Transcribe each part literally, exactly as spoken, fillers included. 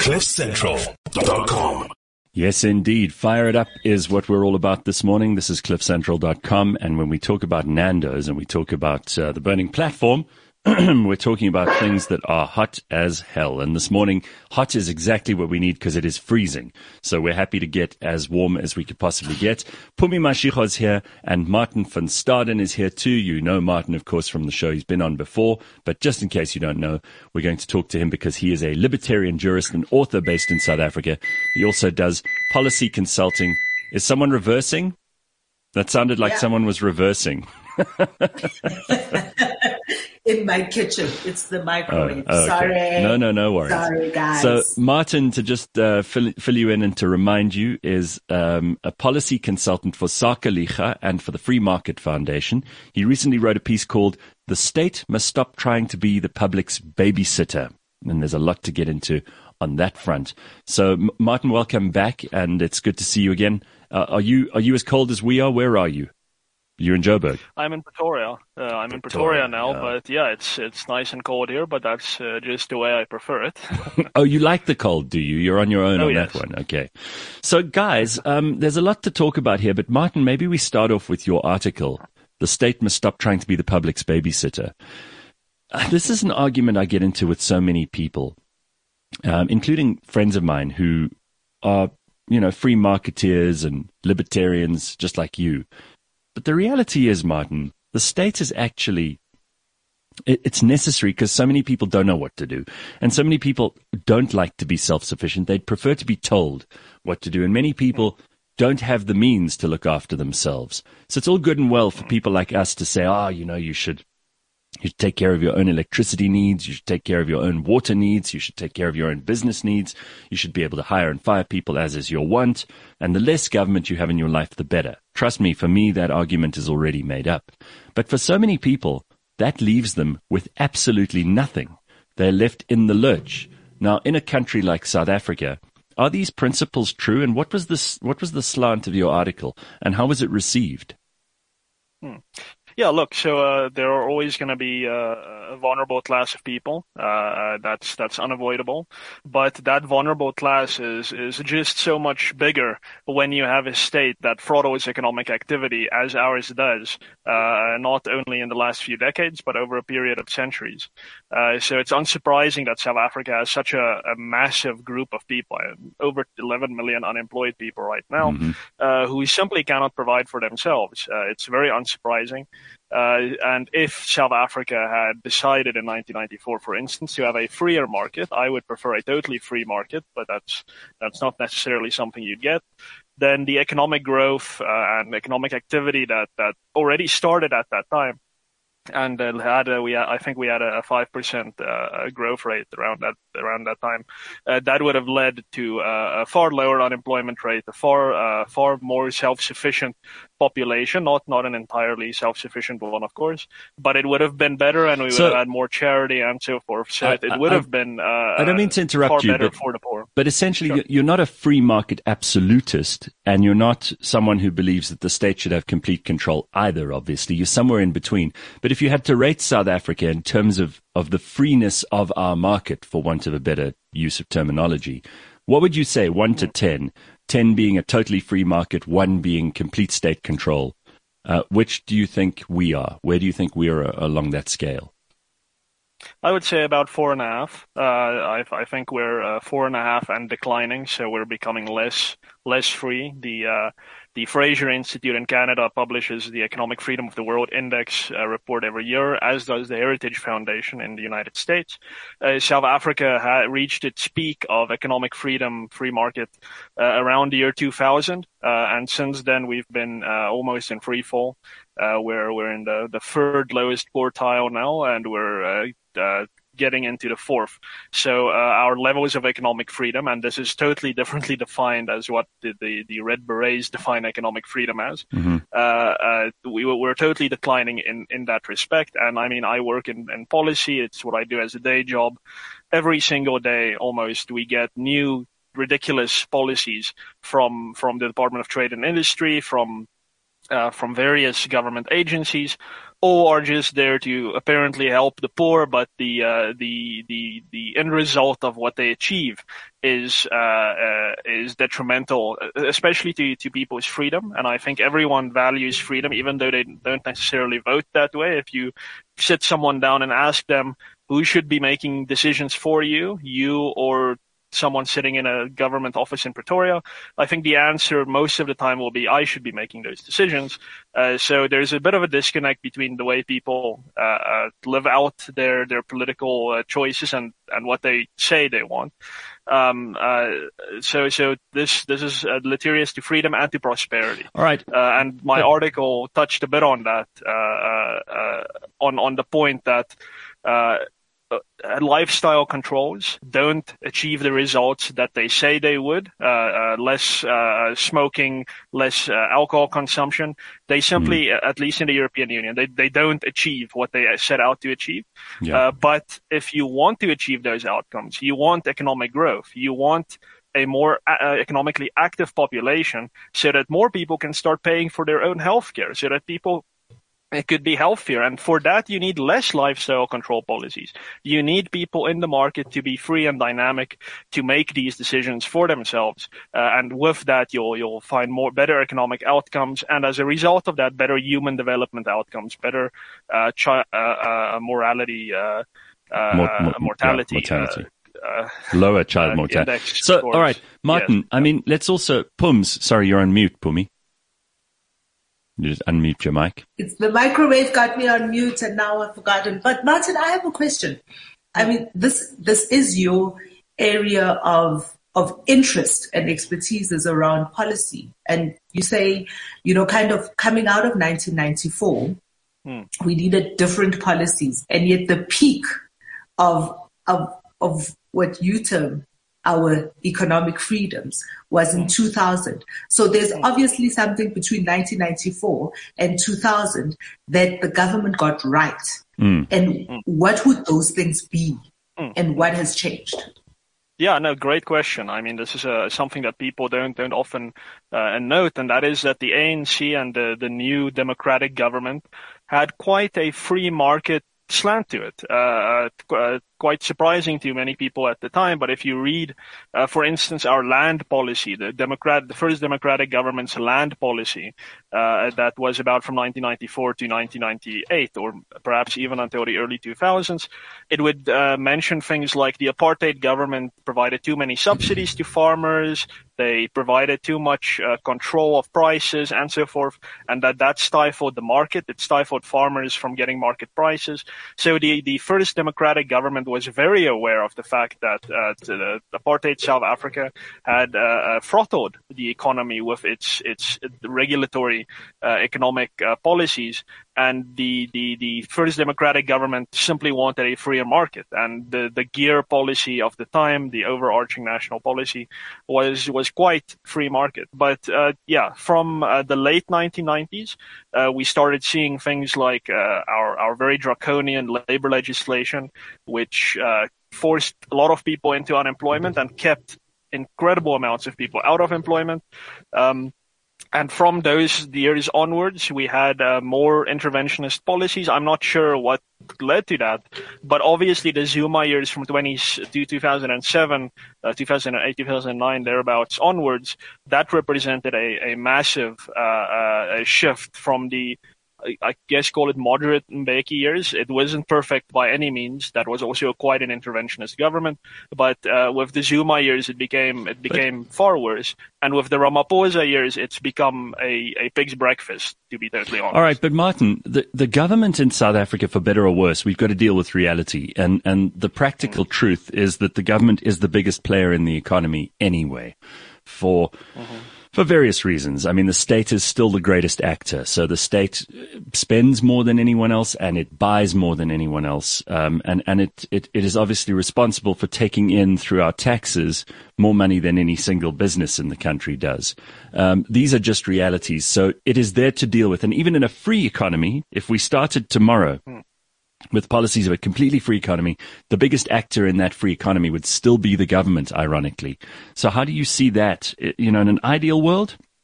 cliff central dot com. Yes, indeed. Fire it up is what we're all about this morning. This is cliff central dot com. And when we talk about Nando's and we talk about uh, the burning platform, we're talking about things that are hot as hell. And this morning, hot is exactly what we need because it is freezing. So we're happy to get as warm as we could possibly get. Pumi Mashiko is here and Martin van Staden is here too. You know Martin, of course, from the show. He's been on before. But just in case you don't know, we're going to talk to him because he is a libertarian jurist and author based in South Africa. He also does policy consulting. Is someone reversing? That sounded like yeah. someone was reversing. In my kitchen. It's the microwave. Oh, okay. Sorry. No, no, no worries. Sorry, guys. So, Martin, to just uh, fill, fill you in and to remind you, is um, a policy consultant for Sake Liga and for the Free Market Foundation. He recently wrote a piece called The State Must Stop Trying to Be the Public's Babysitter. And there's a lot to get into on that front. So, M- Martin, welcome back, and it's good to see you again. Uh, are you are you as cold as we are? Where are you? You're in Joburg. I'm in Pretoria. Uh, I'm in Pretoria, Pretoria now, yeah. but yeah, it's it's nice and cold here, but that's uh, just the way I prefer it. Oh, you like the cold, do you? You're on your own oh, on yes. that one. Okay. So, guys, um, there's a lot to talk about here, but Martin, maybe we start off with your article, The State Must Stop Trying to Be the Public's Babysitter. Uh, this is an argument I get into with so many people, um, including friends of mine who are, you know, free marketeers and libertarians just like you. But the reality is, Martin, the state is actually, it, it's necessary because so many people don't know what to do. And so many people don't like to be self-sufficient. They'd prefer to be told what to do. And many people don't have the means to look after themselves. So it's all good and well for people like us to say, oh, you know, you should, you should take care of your own electricity needs. You should take care of your own water needs. You should take care of your own business needs. You should be able to hire and fire people as is your want. And the less government you have in your life, the better. Trust me, for me, that argument is already made up. But for so many people, that leaves them with absolutely nothing. They're left in the lurch. Now, in a country like South Africa, are these principles true? And what was this, what was the slant of your article? And how was it received? Hmm. Yeah, look, so uh, there are always going to be uh, a vulnerable class of people. Uh, that's that's unavoidable. But that vulnerable class is, is just so much bigger when you have a state that throttles economic activity, as ours does, uh, not only in the last few decades, but over a period of centuries. Uh, so it's unsurprising that South Africa has such a, a massive group of people, over eleven million unemployed people right now, mm-hmm. uh, who simply cannot provide for themselves. Uh, it's very unsurprising. Uh, and if South Africa had decided in nineteen ninety-four, for instance, to have a freer market, I would prefer a totally free market, but that's that's not necessarily something you'd get. Then the economic growth uh, and economic activity that, that already started at that time, and uh, had a, we I think we had a five percent uh, growth rate around that around that time. Uh, that would have led to uh, a far lower unemployment rate, a far uh, far more self-sufficient population, not not an entirely self-sufficient one, of course, but it would have been better, and we would so, have had more charity and so forth. So I, it, it would I, have been. Uh, I don't mean to interrupt far you, better but, for the poor. but essentially, sure. you're not a free market absolutist, and you're not someone who believes that the state should have complete control either. Obviously, you're somewhere in between. But if you had to rate South Africa in terms of of the freeness of our market, for want of a better use of terminology, what would you say, one to ten? Ten being a totally free market, one being complete state control. Uh, which do you think we are? Where do you think we are along that scale? I would say about four and a half. Uh, I, I think we're uh, four and a half and declining, so we're becoming less less free. The uh, the Fraser Institute in Canada publishes the Economic Freedom of the World Index uh, report every year, as does the Heritage Foundation in the United States. Uh, South Africa had reached its peak of economic freedom, free market, uh, around the year two thousand, uh, and since then we've been uh, almost in free fall. Uh, we're we're in the, the third lowest quartile now, and we're uh, uh, getting into the fourth. So uh, our levels of economic freedom, and this is totally differently defined as what the, the, the Red Berets define economic freedom as. Mm-hmm. Uh, uh, we, we're totally declining in, in that respect. And I mean, I work in, in policy. It's what I do as a day job. Every single day, almost, we get new ridiculous policies from, from the Department of Trade and Industry, from Uh, from various government agencies, or are just there to apparently help the poor, but the uh, the the the end result of what they achieve is uh, uh, is detrimental, especially to to people's freedom. And I think everyone values freedom, even though they don't necessarily vote that way. If you sit someone down and ask them who should be making decisions for you, you or someone sitting in a government office in Pretoria, I think the answer most of the time will be, I should be making those decisions. Uh, so there's a bit of a disconnect between the way people uh, uh, live out their, their political uh, choices and, and what they say they want. Um, uh, so, so this, this is uh, deleterious to freedom and to prosperity. All right. Uh, and my article touched a bit on that, uh, uh, uh, on, on the point that, uh, Uh, lifestyle controls don't achieve the results that they say they would. Uh, uh, less uh, smoking, less uh, alcohol consumption. They simply, mm. at least in the European Union, they, they don't achieve what they set out to achieve. Yeah. Uh, but if you want to achieve those outcomes, you want economic growth, you want a more uh, economically active population so that more people can start paying for their own healthcare, so that people it could be healthier. And for that, you need less lifestyle control policies. You need people in the market to be free and dynamic to make these decisions for themselves. Uh, and with that, you'll, you'll find more, better economic outcomes. And as a result of that, better human development outcomes, better, uh, chi- uh, uh morality, uh, uh, more, more, mortality. Yeah, mortality. Uh, Lower child uh, mortality. So, scores. all right, Martin, yes. I mean, let's also, Pums, sorry, you're on mute, Pumi. You just unmute your mic. It's the microwave got me on mute and now I've forgotten. But Martin, I have a question. I mean, this this is your area of of interest and expertise is around policy. And you say, you know, kind of coming out of nineteen ninety-four, hmm. we needed different policies. And yet the peak of of of what you term our economic freedoms was in two thousand. So there's obviously something between nineteen ninety-four and two thousand that the government got right. Mm. And mm. what would those things be? Mm. And what has changed? Yeah, no, great question. I mean, this is uh, something that people don't don't often uh, note, and that is that the A N C and the, the new democratic government had quite a free market slant to it. Uh, uh, quite surprising to many people at the time. But if you read, uh, for instance, our land policy, the Democrat, the first democratic government's land policy, uh, that was about from nineteen ninety-four to nineteen ninety-eight, or perhaps even until the early two thousands, it would uh, mention things like the apartheid government provided too many subsidies to farmers, they provided too much uh, control of prices and so forth, and that that stifled the market. It stifled farmers from getting market prices. So the, the first democratic government was very aware of the fact that uh, the apartheid South Africa had uh, throttled the economy with its its regulatory uh, economic uh, policies, and the, the the first democratic government simply wanted a freer market. And the the gear policy of the time, the overarching national policy, was was quite free market. But uh, yeah, from uh, the late nineteen nineties, uh, we started seeing things like uh, our our very draconian labor legislation, which uh, forced a lot of people into unemployment and kept incredible amounts of people out of employment. Um, and from those years onwards, we had uh, more interventionist policies. I'm not sure what led to that, but obviously the Zuma years from twenty to two thousand seven, uh, two thousand eight, two thousand nine, thereabouts onwards, that represented a, a massive uh, uh, a shift from the, I guess, call it moderate Mbeki years. It wasn't perfect by any means. That was also quite an interventionist government. But uh, with the Zuma years, it became it became far worse. And with the Ramaphosa years, it's become a, a pig's breakfast, to be totally honest. All right, but Martin, the, the government in South Africa, for better or worse, we've got to deal with reality. And, and the practical mm-hmm. truth is that the government is the biggest player in the economy anyway, for... Mm-hmm. For various reasons. I mean, the state is still the greatest actor. So the state spends more than anyone else and it buys more than anyone else. Um, and, and it, it, it is obviously responsible for taking in through our taxes more money than any single business in the country does. Um, these are just realities. So it is there to deal with. And even in a free economy, if we started tomorrow, with policies of a completely free economy, the biggest actor in that free economy would still be the government, ironically. So how do you see that, you know, in an ideal world?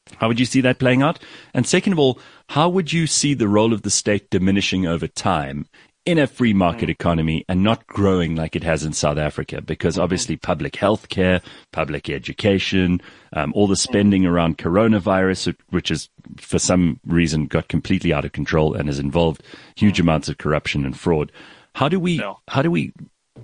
How would you see that playing out? And second of all, how would you see the role of the state diminishing over time in a free market economy and not growing like it has in South Africa? Because obviously public health care, public education, um, all the spending around coronavirus, which has for some reason got completely out of control and has involved huge amounts of corruption and fraud. How do we, no. how do we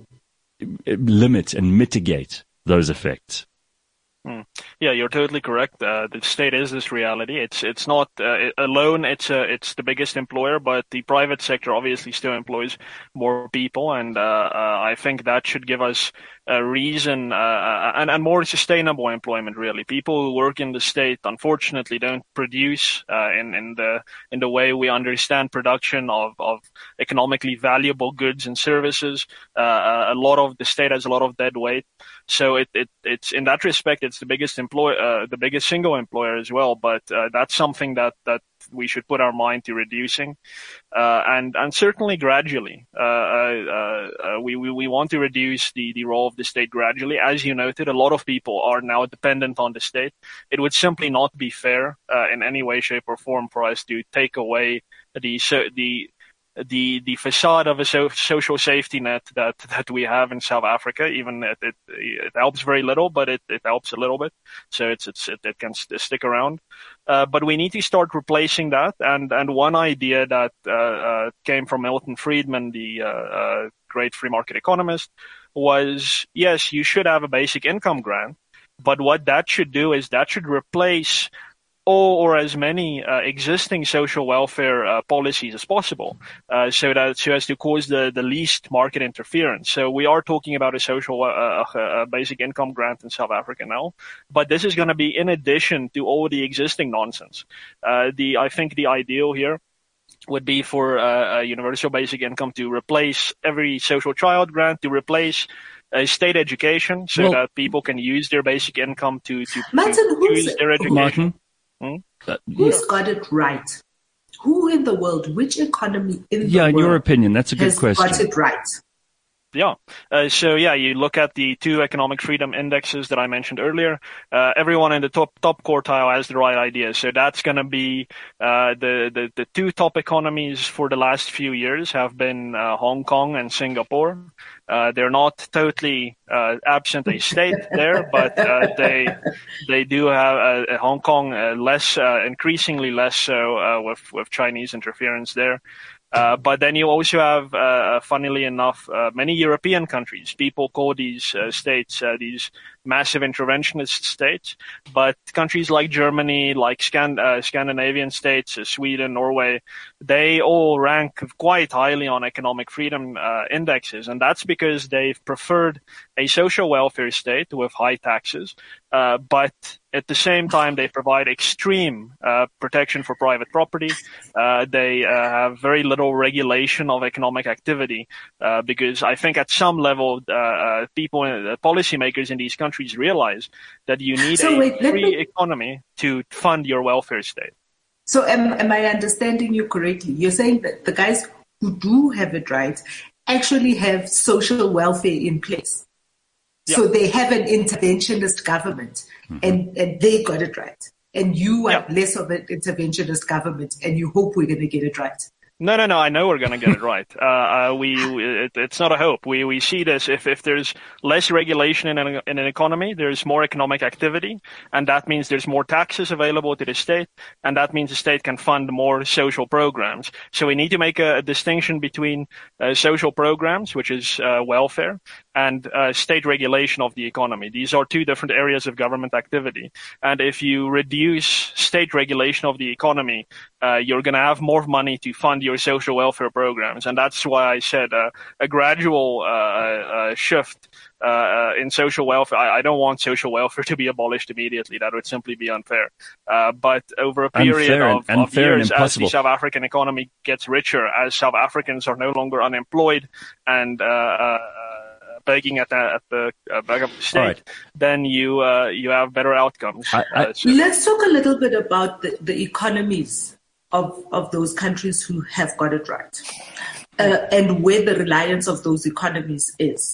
limit and mitigate those effects? Mm. Yeah, you're totally correct. Uh, the state is this reality. It's it's not uh, alone. It's uh, it's the biggest employer, but the private sector obviously still employs more people, and uh, uh, I think that should give us a reason uh, and and more sustainable employment. Really, people who work in the state unfortunately don't produce uh, in in the in the way we understand production of of economically valuable goods and services. Uh, a lot of the state has a lot of dead weight. So it, it it's in that respect, it's the biggest employer, uh, the biggest single employer as well. But uh, that's something that, that we should put our mind to reducing, uh, and and certainly gradually. Uh, uh, uh, we, we we want to reduce the the role of the state gradually. As you noted, a lot of people are now dependent on the state. It would simply not be fair uh, in any way, shape, or form for us to take away the so the. the the facade of a so, social safety net that that we have in South Africa. Even it it, it helps very little, but it, it helps a little bit. So it's it's it, it can st- stick around. Uh, but we need to start replacing that. And and one idea that uh, uh, came from Milton Friedman, the uh, uh, great free market economist, was yes, you should have a basic income grant, but what that should do is that should replace all or as many uh, existing social welfare uh, policies as possible, uh, so that so as to cause the, the least market interference. So we are talking about a social uh, a basic income grant in South Africa now, but this is going to be in addition to all the existing nonsense. Uh, the I think the ideal here would be for uh, a universal basic income to replace every social child grant, to replace a state education, so well, that people can use their basic income to to, Martin, to use their education. Martin? Hmm? Uh, Who's got it right? Who in the world, which economy in the yeah, world in your opinion, that's a good has question. got it right? Yeah. Uh, so yeah, you look at the two economic freedom indexes that I mentioned earlier. Uh, everyone in the top top quartile has the right idea. So that's going to be uh, the, the the two top economies for the last few years have been uh, Hong Kong and Singapore. Uh, they're not totally uh, absent a state there, but uh, they they do have uh, Hong Kong uh, less, uh, increasingly less so uh, with with Chinese interference there. Uh, but then you also have, uh, funnily enough, uh, many European countries. People call these uh, states uh, these massive interventionist states. But countries like Germany, like Scan- uh, Scandinavian states, uh, Sweden, Norway, they all rank quite highly on economic freedom uh, indexes. And that's because they've preferred a social welfare state with high taxes. Uh, but at the same time, they provide extreme uh, protection for private property. Uh, they uh, have very little regulation of economic activity uh, because I think at some level, uh, uh, people, uh, policymakers in these countries realize that you need so a wait, free me... economy to fund your welfare state. So am, am I understanding you correctly? You're saying that the guys who do have it right actually have social welfare in place. Yeah. So they have an interventionist government, mm-hmm. and, and they got it right. And you are yeah. less of an interventionist government, and you hope we're going to get it right. No, no, no. I know we're going to get it right. Uh, uh, we, it, it's not a hope. We, we see this. If, if there's less regulation in an, in an economy, there's more economic activity. And that means there's more taxes available to the state. And that means the state can fund more social programs. So we need to make a, a distinction between uh, social programs, which is uh, welfare, and uh, state regulation of the economy. These are two different areas of government activity. And if you reduce state regulation of the economy, uh, you're going to have more money to fund your social welfare programs. And that's why I said uh, a gradual uh, uh, shift uh, uh, in social welfare. I, I don't want social welfare to be abolished immediately. That would simply be unfair. Uh, but over a period unfair of, and, of years, and as the South African economy gets richer, as South Africans are no longer unemployed and uh, uh, begging at the, at the uh, back of the state, right. then you uh, you have better outcomes. I, I, uh, so. Let's talk a little bit about the, the economies of, of those countries who have got it right, uh, and where the reliance of those economies is.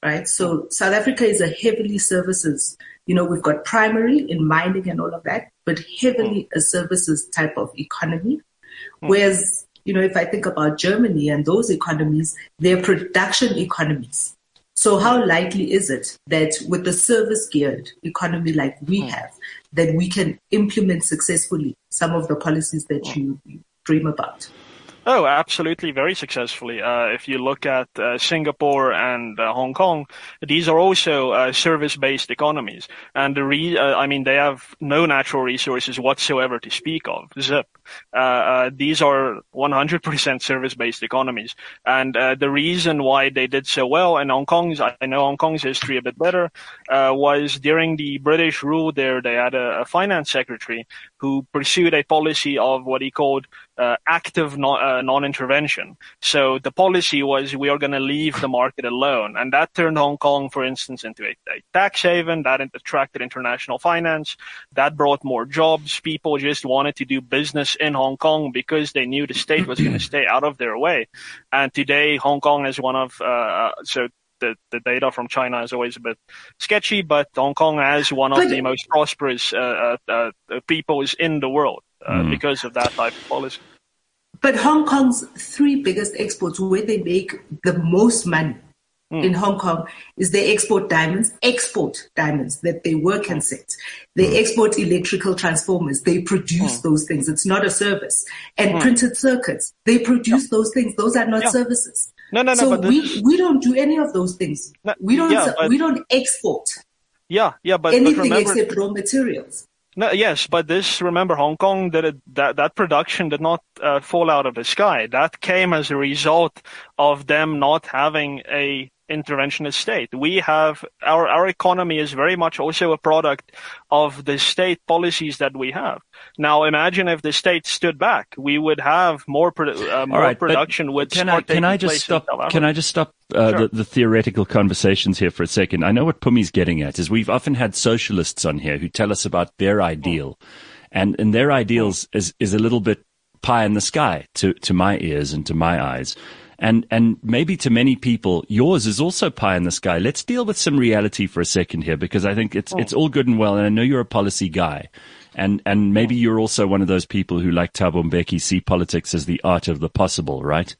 right? So South Africa is a heavily services, you know, we've got primary in mining and all of that, but heavily mm. a services type of economy. Mm. Whereas, you know, if I think about Germany and those economies, they're production economies. So how likely is it that with the service-geared economy like we have, that we can implement successfully some of the policies that you dream about? Oh, absolutely, very successfully. Uh, if you look at uh, Singapore and uh, Hong Kong, these are also uh, service-based economies. And the re- uh, I mean, they have no natural resources whatsoever to speak of. Zip. Uh, uh, these are one hundred percent service-based economies. And uh, the reason why they did so well, and Hong Kong's, I know Hong Kong's history a bit better, uh, was during the British rule there, they had a, a finance secretary who pursued a policy of what he called uh, active non- uh, non-intervention. So the policy was we are going to leave the market alone. And that turned Hong Kong, for instance, into a, a tax haven. That attracted international finance. That brought more jobs. People just wanted to do business in Hong Kong because they knew the state was going to stay out of their way. And today, Hong Kong is one of, uh, so the, the data from China is always a bit sketchy, but Hong Kong has one of but, the most prosperous uh, uh, uh, peoples in the world uh, mm. because of that type of policy. But Hong Kong's three biggest exports, where they make the most money mm. in Hong Kong, is they export diamonds, export diamonds that they work and set. They mm. export electrical transformers. They produce mm. those things. It's not a service. And mm. printed circuits. They produce yeah. those things. Those are not yeah. services. No, no, no. So but we, is... we don't do any of those things. No, we don't yeah, but... we don't export. Yeah, yeah, but anything but remember... except raw materials. No, yes, but this, remember, Hong Kong, did it, that, that production did not uh, fall out of the sky. That came as a result of them not having a interventionist state. We have, our, our economy is very much also a product of the state policies that we have. Now, imagine if the state stood back, we would have more, uh, more right, production would can start I, can I taking just place stop, Can I just stop uh, sure. the, the theoretical conversations here for a second? I know what Pumi's getting at is we've often had socialists on here who tell us about their ideal, mm. and, and their ideals mm. is, is a little bit pie in the sky to, to my ears and to my eyes. And and maybe to many people, yours is also pie in the sky. Let's deal with some reality for a second here, because I think it's oh. it's all good and well, and I know you're a policy guy. And and maybe you're also one of those people who, like Thabo Mbeki, see politics as the art of the possible, right?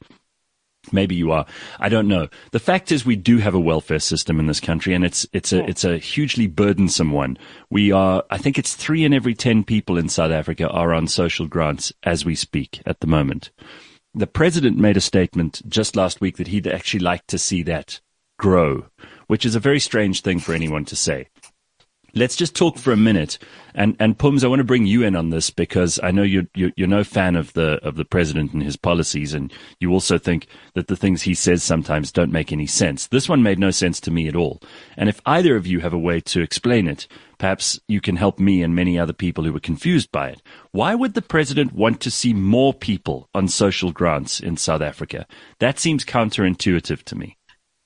Maybe you are. I don't know. The fact is we do have a welfare system in this country, and it's it's a it's a hugely burdensome one. We are, I think it's three in every ten people in South Africa are on social grants as we speak at the moment. The president made a statement just last week that he'd actually like to see that grow, which is a very strange thing for anyone to say. Let's just talk for a minute. And, and Pums, I want to bring you in on this because I know you're, you're, you're no fan of the, of the president and his policies. And you also think that the things he says sometimes don't make any sense. This one made no sense to me at all. And if either of you have a way to explain it, perhaps you can help me and many other people who were confused by it. Why would the president want to see more people on social grants in South Africa? That seems counterintuitive to me.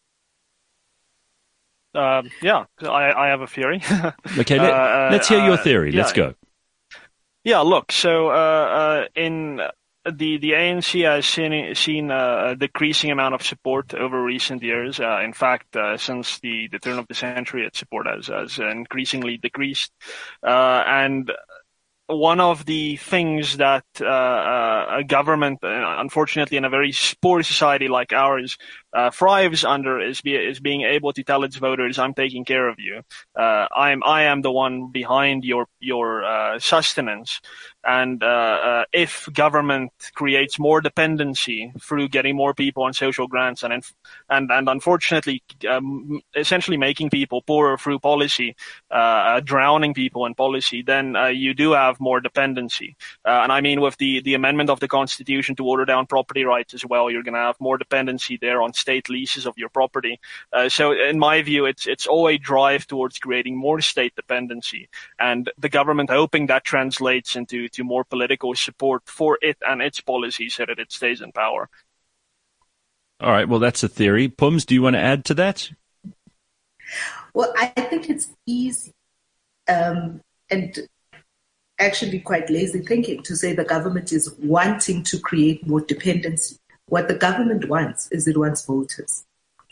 Uh, yeah, I, I have a theory. Okay, let, uh, let's hear your theory. Uh, yeah, let's go. Yeah, look, so uh, uh, in the the A N C has seen, seen a decreasing amount of support over recent years. Uh, in fact, uh, since the, the turn of the century, its support has, has increasingly decreased. Uh, and one of the things that uh, uh, a government, uh, unfortunately in a very poor society like ours, uh, thrives under is, be, is being able to tell its voters, I'm taking care of you. Uh, I'm, I am the one behind your, your uh, sustenance. And uh, uh, if government creates more dependency through getting more people on social grants and and and unfortunately um, essentially making people poorer through policy, uh, drowning people in policy, then uh, you do have more dependency. Uh, and I mean, with the, the amendment of the Constitution to water down property rights as well, you're going to have more dependency there on state leases of your property. Uh, so in my view, it's it's all a drive towards creating more state dependency, and the government hoping that translates into to more political support for it and its policies so that it stays in power. All right, well, that's a theory. Pums, do you want to add to that? Well, I think it's easy um, and actually quite lazy thinking to say the government is wanting to create more dependency. What the government wants is it wants voters.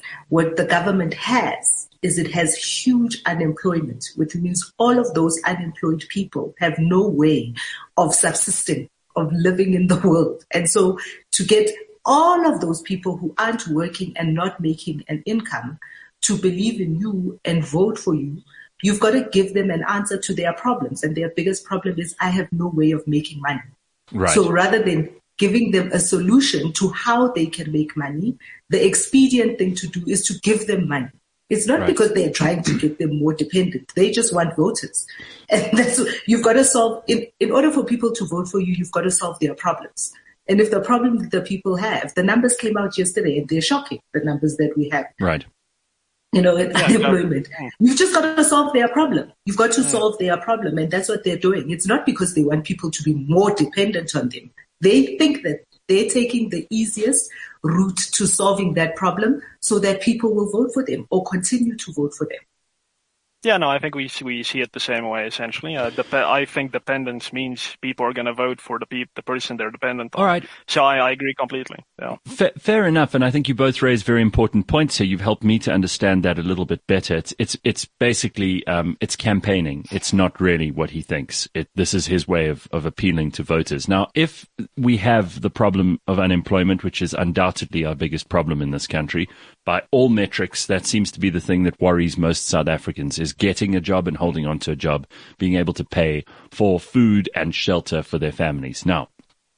What the government has is it has huge unemployment, which means all of those unemployed people have no way of subsisting, of living in the world. And so to get all of those people who aren't working and not making an income to believe in you and vote for you, you've got to give them an answer to their problems. And their biggest problem is, I have no way of making money. Right. So rather than giving them a solution to how they can make money, the expedient thing to do is to give them money. It's not right. because they're trying to get them more dependent. They just want voters. And that's, you've got to solve, in, in order for people to vote for you, you've got to solve their problems. And if the problem that the people have, the numbers came out yesterday and they're shocking, the numbers that we have. Right. You know, yeah, unemployment. No. You've just got to solve their problem. You've got to yeah. solve their problem. And that's what they're doing. It's not because they want people to be more dependent on them. They think that they're taking the easiest route to solving that problem so that people will vote for them or continue to vote for them. Yeah, no, I think we see, we see it the same way, essentially. Uh, dep- I think dependence means people are going to vote for the pe- the person they're dependent on. All right. So I, I agree completely. Yeah. Fa- fair enough, and I think you both raise very important points here. You've helped me to understand that a little bit better. It's it's it's basically um, it's campaigning. It's not really what he thinks. It, this is his way of, of appealing to voters. Now, if we have the problem of unemployment, which is undoubtedly our biggest problem in this country, by all metrics, that seems to be the thing that worries most South Africans, is getting a job and holding on to a job, being able to pay for food and shelter for their families. Now,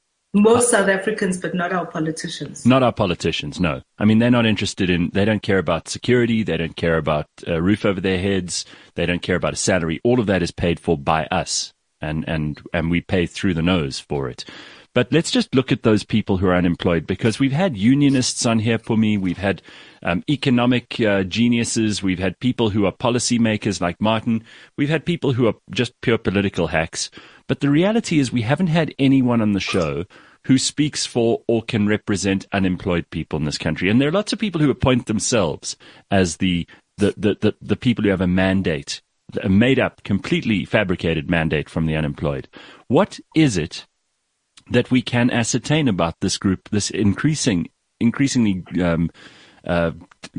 most South Africans, but not our politicians. Not our politicians, no. I mean, they're not interested in, they don't care about security, they don't care about a roof over their heads, they don't care about a salary. All of that is paid for by us, and, and, and we pay through the nose for it. But let's just look at those people who are unemployed, because we've had unionists on here, Pumi. We've had um, economic uh, geniuses. We've had people who are policymakers like Martin. We've had people who are just pure political hacks. But the reality is we haven't had anyone on the show who speaks for or can represent unemployed people in this country. And there are lots of people who appoint themselves as the the the, the, the people who have a mandate, a made-up, completely fabricated mandate from the unemployed. What is it that we can ascertain about this group, this increasing, increasingly um, uh,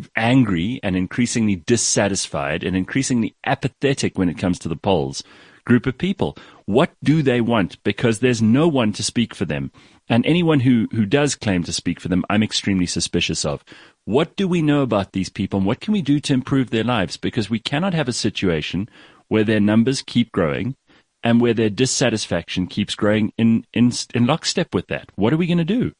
angry and increasingly dissatisfied and increasingly apathetic when it comes to the polls group of people? What do they want? Because there's no one to speak for them. And anyone who, who does claim to speak for them, I'm extremely suspicious of. What do we know about these people, and what can we do to improve their lives? Because we cannot have a situation where their numbers keep growing and where their dissatisfaction keeps growing in, in, in lockstep with that. What are we going to do?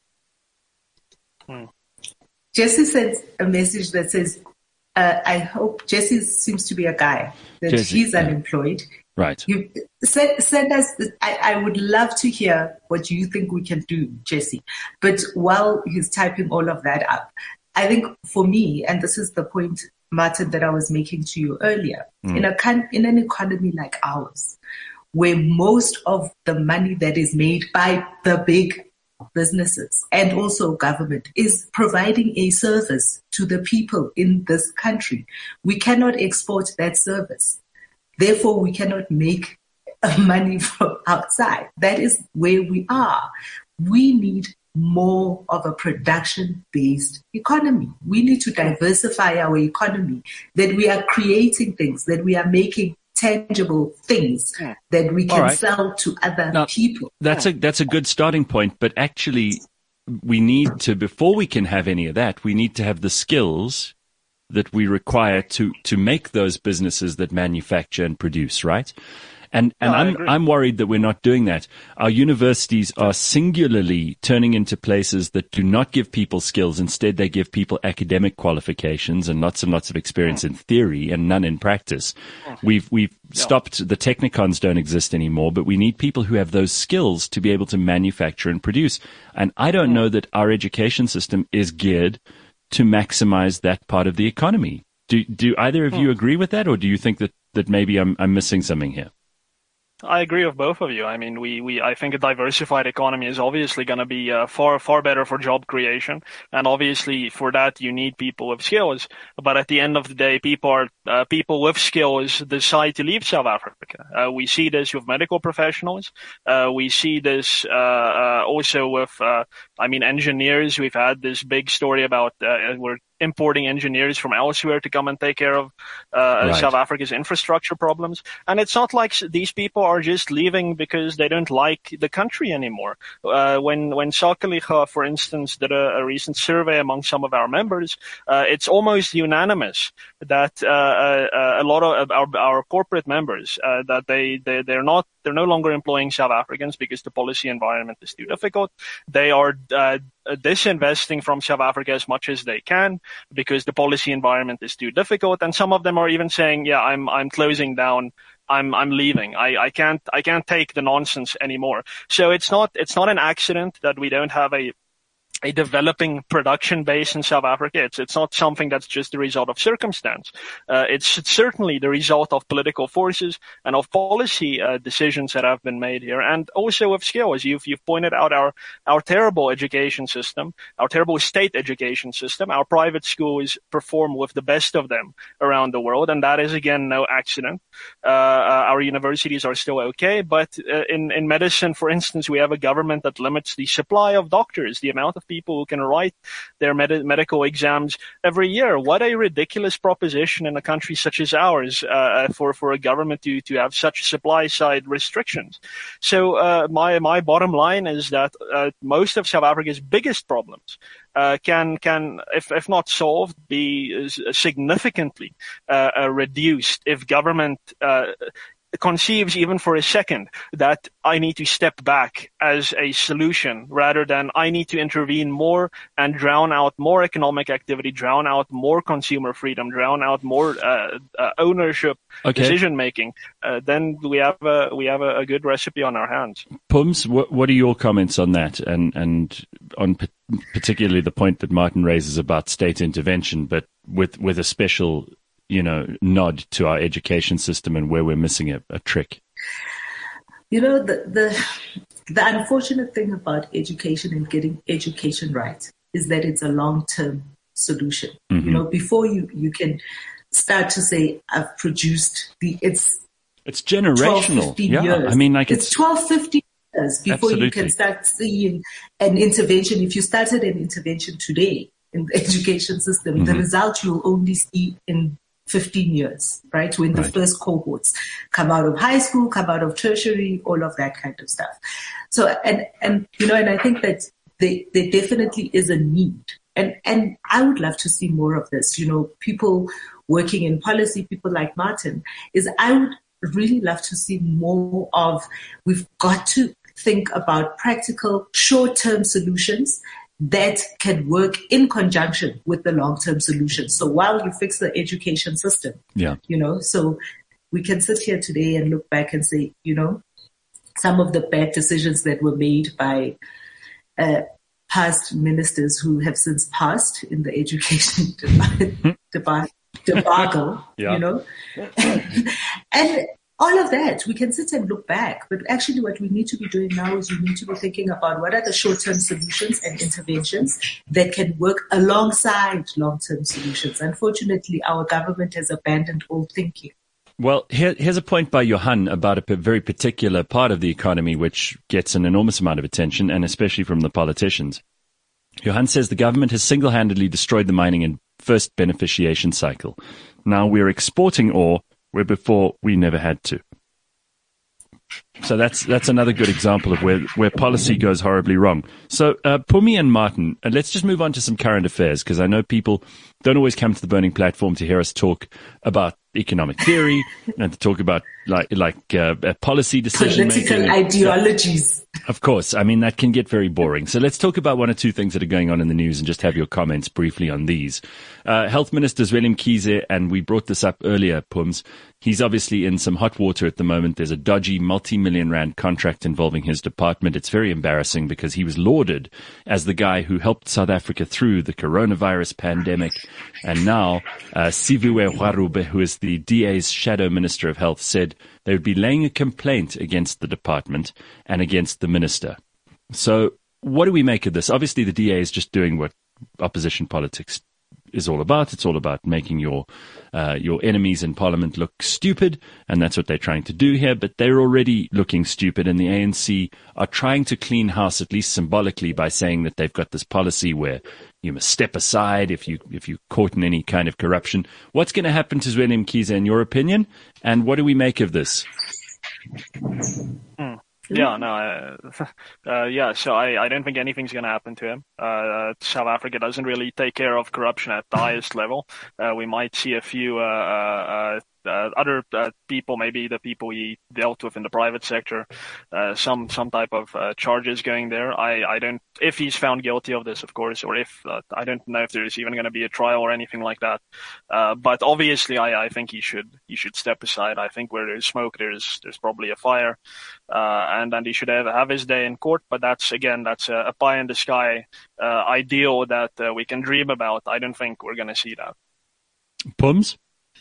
Hmm. Jesse sent a message that says, uh, I hope, Jesse seems to be a guy, that Jesse, he's unemployed. Right. You send, send us, I, I would love to hear what you think we can do, Jesse. But while he's typing all of that up, I think for me, and this is the point, Martin, that I was making to you earlier, mm. in a in an economy like ours, where most of the money that is made by the big businesses and also government is providing a service to the people in this country, we cannot export that service. Therefore, we cannot make money from outside. That is where we are. We need more of a production-based economy. We need to diversify our economy, that we are creating things, that we are making tangible things that we can right. sell to other now, people. That's a that's a good starting point, but actually we need to, before we can have any of that, we need to have the skills that we require to to make those businesses that manufacture and produce, right? And and no, I'm I'm worried that we're not doing that. Our universities are singularly turning into places that do not give people skills. Instead, they give people academic qualifications and lots and lots of experience in theory and none in practice. We've we've stopped, the technicons don't exist anymore, but we need people who have those skills to be able to manufacture and produce. And I don't know that our education system is geared to maximize that part of the economy. Do do either of you agree with that, or do you think that, that maybe I'm I'm missing something here? I agree with both of you. I mean, we, we I think a diversified economy is obviously going to be uh, far far better for job creation, and obviously for that you need people with skills. But at the end of the day, people are uh, people with skills decide to leave South Africa. Uh, we see this with medical professionals. Uh, we see this uh, uh, also with uh, I mean, engineers, we've had this big story about uh, we're importing engineers from elsewhere to come and take care of uh, right. South Africa's infrastructure problems. And it's not like these people are just leaving because they don't like the country anymore. Uh, when when Sakeliga, for instance, did a, a recent survey among some of our members, uh, it's almost unanimous that uh, uh, a lot of our, our corporate members, uh, that they, they, they're not They're no longer employing South Africans because the policy environment is too difficult. They are uh, disinvesting from South Africa as much as they can because the policy environment is too difficult. And some of them are even saying, yeah, I'm I'm closing down. I'm I'm leaving. I, I can't I can't take the nonsense anymore. So it's not it's not an accident that we don't have a a developing production base in South Africa. It's it's not something that's just the result of circumstance. Uh, it's certainly the result of political forces and of policy uh, decisions that have been made here, and also of skill. As you've you've pointed out, our our terrible education system, our terrible state education system, our private schools perform with the best of them around the world, and that is again no accident. Uh, uh, our universities are still okay, but uh, in in medicine, for instance, we have a government that limits the supply of doctors, the amount of people who can write their med- medical exams every year. What a ridiculous proposition in a country such as ours uh, for for a government to to have such supply side restrictions. So uh, my my bottom line is that uh, most of South Africa's biggest problems uh, can can if if not solved, be significantly uh, uh, reduced if government uh, conceives even for a second that I need to step back as a solution rather than I need to intervene more and drown out more economic activity, drown out more consumer freedom, drown out more uh, uh, ownership, okay. decision making. Uh, then we have a, we have a, a good recipe on our hands. Pums, what, what are your comments on that, and and on p- particularly the point that Martin raises about state intervention, but with with a special, you know, nod to our education system and where we're missing a, a trick? You know, the, the the unfortunate thing about education and getting education right is that it's a long-term solution. Mm-hmm. You know, before you, you can start to say, I've produced the, it's it's generational. twelve, yeah, years. I mean, like it's, it's twelve, fifteen years before absolutely. You can start seeing an intervention. If you started an intervention today in the education system, mm-hmm. the result you'll only see in fifteen years, right? When the right. first cohorts come out of high school, come out of tertiary, all of that kind of stuff. So, and, and, you know, and I think that they, there definitely is a need. And, and I would love to see more of this, you know, people working in policy, people like Martin, is I would really love to see more of, we've got to think about practical short-term solutions that can work in conjunction with the long-term solution. So while you fix the education system, yeah, you know, so we can sit here today and look back and say, you know, some of the bad decisions that were made by uh, past ministers who have since passed in the education debacle, debacle yeah. you know, and all of that, we can sit and look back, but actually what we need to be doing now is we need to be thinking about what are the short-term solutions and interventions that can work alongside long-term solutions. Unfortunately, our government has abandoned old thinking. Well, here, here's a point by Johan about a p- very particular part of the economy which gets an enormous amount of attention, and especially from the politicians. Johan says the government has single-handedly destroyed the mining and first beneficiation cycle. Now we're exporting ore where before we never had to. So that's that's another good example of where, where policy goes horribly wrong. So uh, Pumi and Martin, uh, let's just move on to some current affairs, because I know people don't always come to the Burning Platform to hear us talk about economic theory and to talk about like like uh, policy decision making. Political ideologies. Of course. I mean, that can get very boring. So let's talk about one or two things that are going on in the news and just have your comments briefly on these. Uh, Health Minister Zweli Mkhize, and we brought this up earlier, Pums, he's obviously in some hot water at the moment. There's a dodgy multi-million rand contract involving his department. It's very embarrassing because he was lauded as the guy who helped South Africa through the coronavirus pandemic. And now uh, Siviwe Gwarube, who is the D A's shadow minister of health, said they would be laying a complaint against the department and against the minister. So what do we make of this? Obviously, the D A is just doing what opposition politics is all about. It's all about making your uh, your enemies in Parliament look stupid, and that's what they're trying to do here. But they're already looking stupid, and the A N C are trying to clean house, at least symbolically, by saying that they've got this policy where you must step aside if you if you're caught in any kind of corruption. What's going to happen to Zweli Mkhize, in your opinion, and what do we make of this? Hmm. Yeah, no, uh, uh, yeah, so I, I don't think anything's going to happen to him. Uh, South Africa doesn't really take care of corruption at the highest level. Uh, we might see a few uh, uh, uh, other uh, people, maybe the people he dealt with in the private sector, uh, some some type of uh, charges going there. I, I don't, if he's found guilty of this, of course, or if, uh, I don't know if there's even going to be a trial or anything like that. Uh, but obviously, I, I think he should he should step aside. I think where there's smoke, there's there's probably a fire. Uh, and then he should have, have his day in court. But that's, again, that's a, a pie in the sky uh, ideal that uh, we can dream about. I don't think we're going to see that. Pums?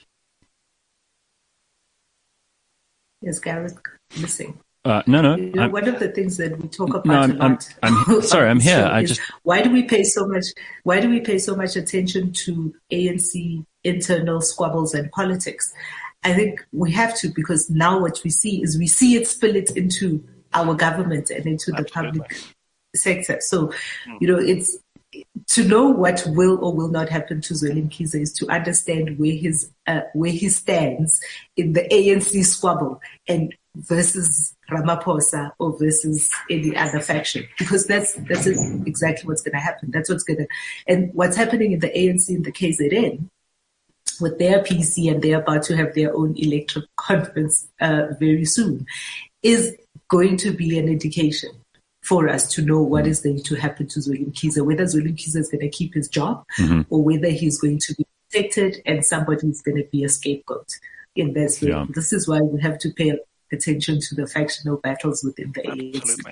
Yes, Gareth, missing. Uh, no, no. You know, one of the things that we talk about no, I'm, a lot. I'm, I'm sorry, I'm here. I just. Why do we pay so much? Why do we pay so much attention to A N C internal squabbles and politics? I think we have to, because now what we see is we see it spill it into our government and into the Absolutely. public sector. So, you know, it's to know what will or will not happen to Zweli Mkhize is to understand where his uh, where he stands in the A N C squabble and versus Ramaphosa or versus any other faction, because that's that's exactly what's going to happen. That's what's going to, and what's happening in the A N C in the K Z N. With their P C, and they're about to have their own electoral conference uh, very soon, is going to be an indication for us to know what is going to happen to Zweli Mkhize, whether Zweli Mkhize is going to keep his job mm-hmm. or whether he's going to be protected and somebody is going to be a scapegoat in this way. Yeah. This is why we have to pay attention to the factional battles within the A N C.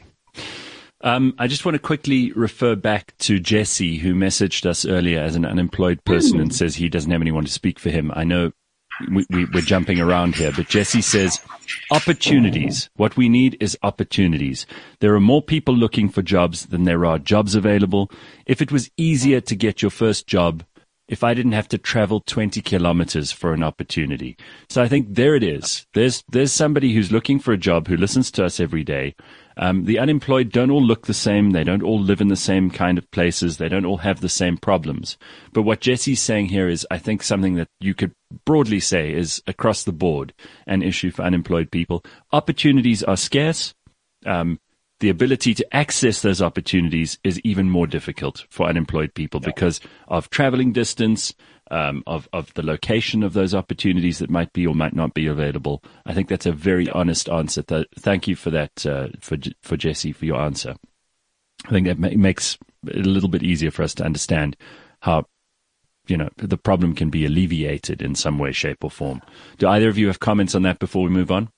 Um, I just want to quickly refer back to Jesse, who messaged us earlier as an unemployed person mm. and says he doesn't have anyone to speak for him. I know we, we, we're jumping around here, but Jesse says opportunities. What we need is opportunities. There are more people looking for jobs than there are jobs available. If it was easier to get your first job, if I didn't have to travel twenty kilometers for an opportunity. So I think there it is. There's, there's somebody who's looking for a job who listens to us every day. Um, the unemployed don't all look the same. They don't all live in the same kind of places. They don't all have the same problems. But what Jesse's saying here is, I think, something that you could broadly say is across the board an issue for unemployed people. Opportunities are scarce. Um, the ability to access those opportunities is even more difficult for unemployed people yeah. because of traveling distance, um, of, of the location of those opportunities that might be or might not be available. I think that's a very yeah. honest answer. Th- thank you for that, uh, for, for Jesse, for your answer. I think that ma- makes it a little bit easier for us to understand how, you know, the problem can be alleviated in some way, shape or form. Do either of you have comments on that before we move on?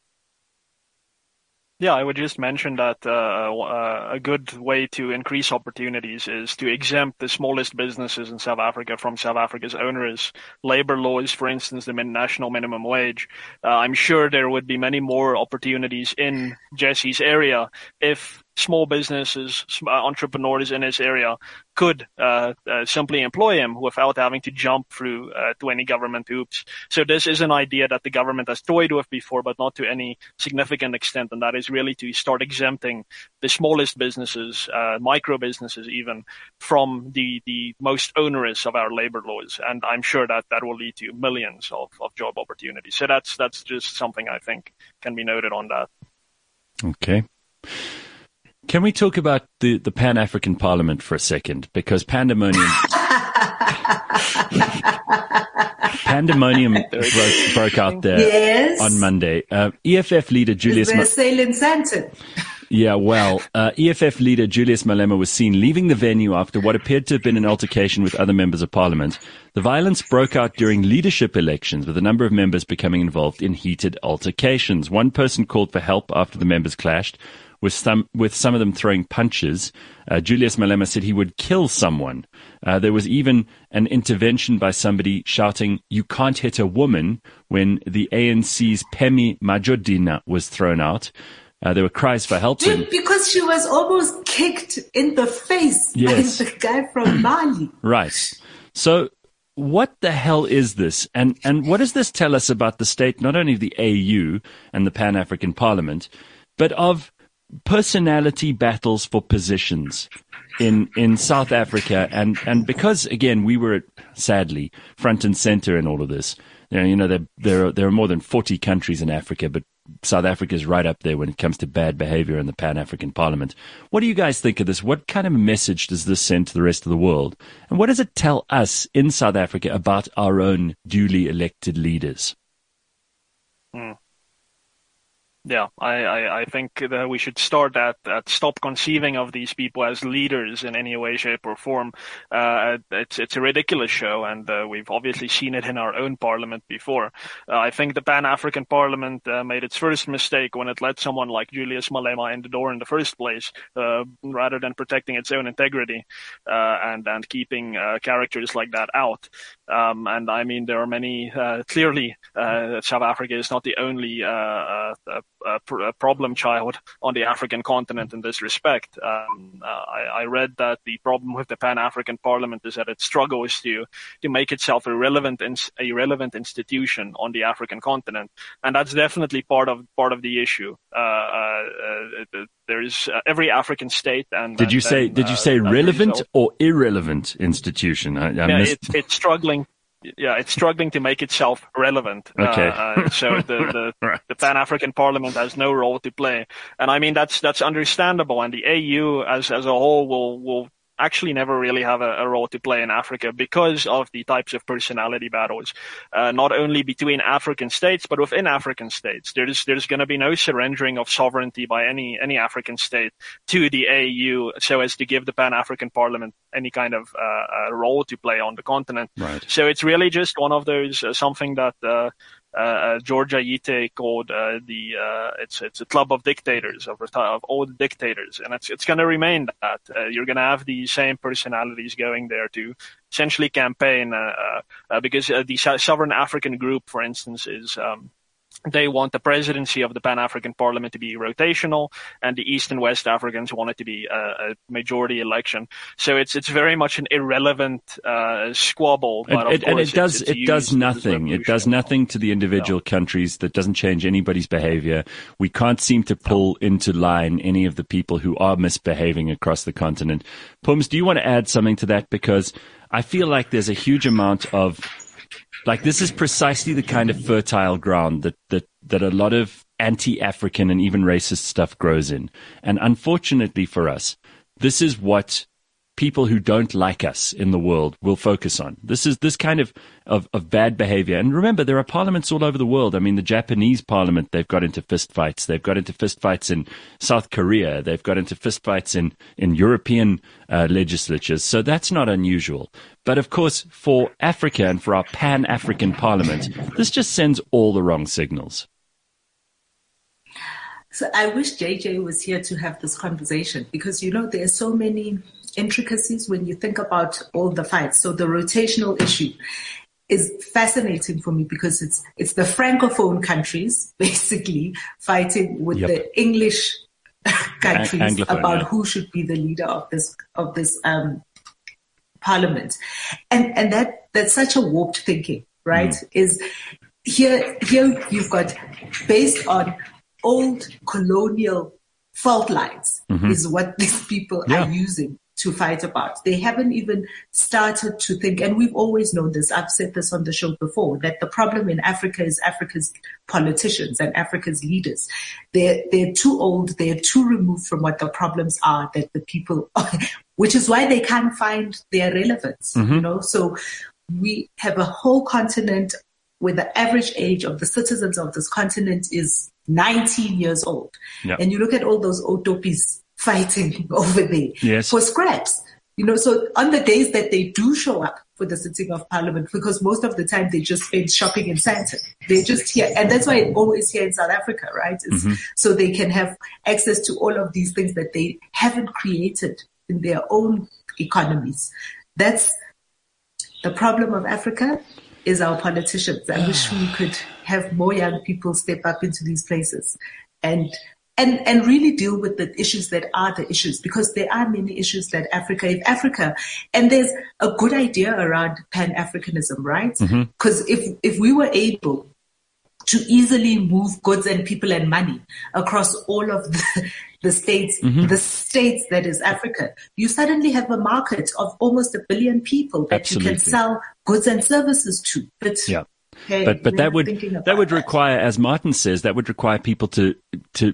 Yeah, I would just mention that uh, uh, a good way to increase opportunities is to exempt the smallest businesses in South Africa from South Africa's onerous labor laws, for instance, the min- national minimum wage. Uh, I'm sure there would be many more opportunities in Jesse's area if small businesses, entrepreneurs in his area could uh, uh, simply employ him without having to jump through uh, to any government hoops. So this is an idea that the government has toyed with before, but not to any significant extent, and that is really to start exempting the smallest businesses, uh, micro businesses even, from the, the most onerous of our labor laws. And I'm sure that that will lead to millions of, of job opportunities. So that's that's just something I think can be noted on that. Okay. Can we talk about the, the Pan-African Parliament for a second? Because pandemonium pandemonium broke, broke out there yes. on Monday. Uh, E F F leader Julius Malema. Yeah, well, uh, E F F leader Julius Malema was seen leaving the venue after what appeared to have been an altercation with other members of parliament. The violence broke out during leadership elections, with a number of members becoming involved in heated altercations. One person called for help after the members clashed, with some with some of them throwing punches. Uh, Julius Malema said he would kill someone. Uh, there was even an intervention by somebody shouting, "You can't hit a woman," when the A N C's Phemi Majodina was thrown out. Uh, there were cries for help. Dude, because she was almost kicked in the face yes. by the guy from Mali. Right. So what the hell is this? And and what does this tell us about the state, not only of the A U and the Pan-African Parliament, but of personality battles for positions in in South Africa? And, and because, again, we were, sadly, front and center in all of this. You know, you know there, there, are, there are more than forty countries in Africa, but South Africa is right up there when it comes to bad behavior in the Pan-African Parliament. What do you guys think of this? What kind of message does this send to the rest of the world? And what does it tell us in South Africa about our own duly elected leaders? Hmm. Yeah, I, I, I think that we should start at, at stop conceiving of these people as leaders in any way, shape, or form. Uh, it's it's a ridiculous show, and uh, we've obviously seen it in our own parliament before. Uh, I think the Pan-African Parliament uh, made its first mistake when it let someone like Julius Malema in the door in the first place, uh, rather than protecting its own integrity uh, and and keeping uh, characters like that out. Um, and I mean, there are many. Uh, clearly, uh, South Africa is not the only uh, uh, uh, pr- problem child on the African continent in this respect. Um, uh, I, I read that the problem with the Pan-African Parliament is that it struggles to to make itself a relevant ins- a relevant institution on the African continent, and that's definitely part of part of the issue. Uh, uh, uh, there is uh, every African state, and did you and say then, did you uh, say relevant result- or irrelevant institution? I, I yeah, missed. it's it's struggling. Yeah, it's struggling to make itself relevant. Okay. Uh, uh, so the the, Right. the Pan-African Parliament has no role to play, and I mean that's that's understandable. And the A U as as a whole will will actually never really have a, a role to play in Africa because of the types of personality battles, uh, not only between African states but within African states. There's there's going to be no surrendering of sovereignty by any any African state to the A U so as to give the Pan-African Parliament any kind of uh, uh, role to play on the continent. Right. So it's really just one of those uh, something that uh, uh, uh, George Ayite called uh, the uh, it's it's a club of dictators of reti- of old dictators, and it's it's going to remain that. Uh, you're going to have the same personalities going there to essentially campaign uh, uh, uh, because uh, the so- Sovereign African Group, for instance, is. Um, They want the presidency of the Pan-African Parliament to be rotational, and the East and West Africans want it to be a, a majority election. So it's it's very much an irrelevant uh, squabble. But of It, it, and course it does it's, it's it does used as nothing. It does revolution. nothing to the individual countries. That doesn't change anybody's behavior. We can't seem to pull into line any of the people who are misbehaving across the continent. Pums, do you want to add something to that? Because I feel like there's a huge amount of Like, this is precisely the kind of fertile ground that, that, that a lot of anti-African and even racist stuff grows in. And unfortunately for us, this is what people who don't like us in the world will focus on. This is this kind of, of, of bad behavior. And remember, there are parliaments all over the world. I mean, the Japanese parliament, they've got into fistfights. They've got into fistfights in South Korea. They've got into fistfights in, in European uh, legislatures. So that's not unusual. But of course, for Africa and for our Pan-African Parliament, this just sends all the wrong signals. So I wish J J was here to have this conversation because, you know, there are so many intricacies when you think about all the fights. So the rotational issue is fascinating for me because it's it's the Francophone countries basically fighting with Yep. the English countries Anglophone, about yeah. who should be the leader of this of this um parliament. And and that that's such a warped thinking, right? Mm. Is here here you've got based on old colonial fault lines Mm-hmm. is what these people Yeah. are using to fight about. They haven't even started to think, and we've always known this, I've said this on the show before, that the problem in Africa is Africa's politicians and Africa's leaders. They're, they're too old, they're too removed from what the problems are that the people, which is why they can't find their relevance, Mm-hmm. you know? So we have a whole continent where the average age of the citizens of this continent is nineteen years old. Yeah. And you look at all those Otopis fighting over there Yes. for scraps. You know, so on the days that they do show up for the sitting of parliament, because most of the time they just spend shopping in Sandton. They're just here. And that's why it's always here in South Africa, right? It's Mm-hmm. so they can have access to all of these things that they haven't created in their own economies. That's the problem of Africa is our politicians. I wish we could have more young people step up into these places and and, and really deal with the issues that are the issues, because there are many issues that Africa, if Africa, and there's a good idea around Pan-Africanism, right? Because mm-hmm. if, if we were able to easily move goods and people and money across all of the, the states, mm-hmm. the states that is Africa, you suddenly have a market of almost a billion people that Absolutely. You can sell goods and services to. But yeah. Okay, but but that would that would require, that. as Martin says, that would require people to to